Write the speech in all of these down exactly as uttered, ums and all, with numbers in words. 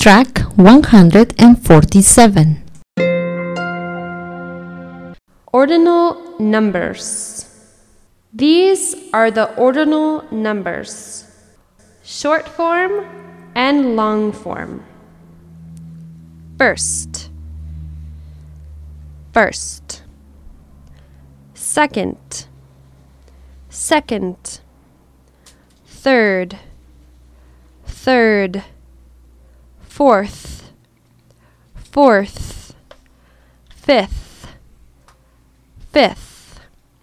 Track one hundred forty-seven. Ordinal numbers. These are the ordinal numbers, short form and long form. First, first, second, second, third, third, fourth, fourth, fifth, fifth,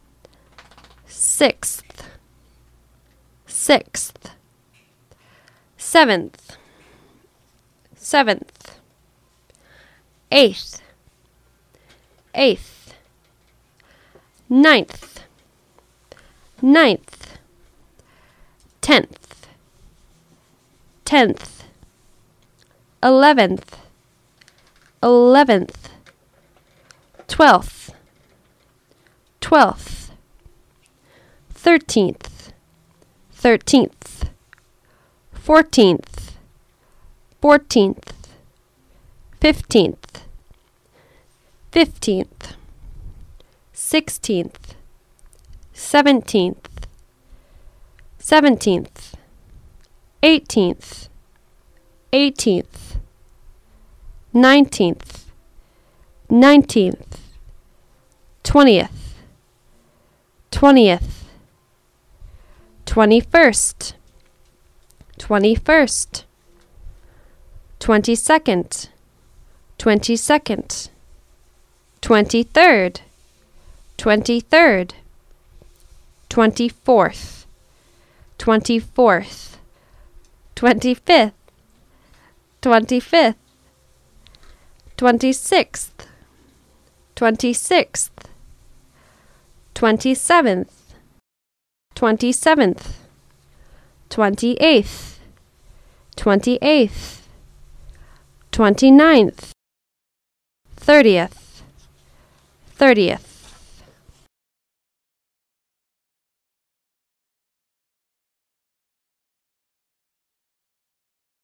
sixth, sixth, seventh, seventh, eighth, eighth, ninth, ninth, tenth, tenth, eleventh, eleventh, twelfth, twelfth, thirteenth, thirteenth, fourteenth, fourteenth, fifteenth, fifteenth, sixteenth, seventeenth, seventeenth, eighteenth, eighteenth, nineteenth, nineteenth, twentieth, twentieth, twenty-first, twenty-first, twenty-second, twenty-second, twenty-third, twenty-third, twenty-fourth, twenty-fourth, twenty-fifth, twenty-fifth, twenty-sixth, twenty-sixth, twenty-seventh, twenty-seventh, twenty-eighth, twenty-eighth, twenty-ninth, thirtieth, thirtieth,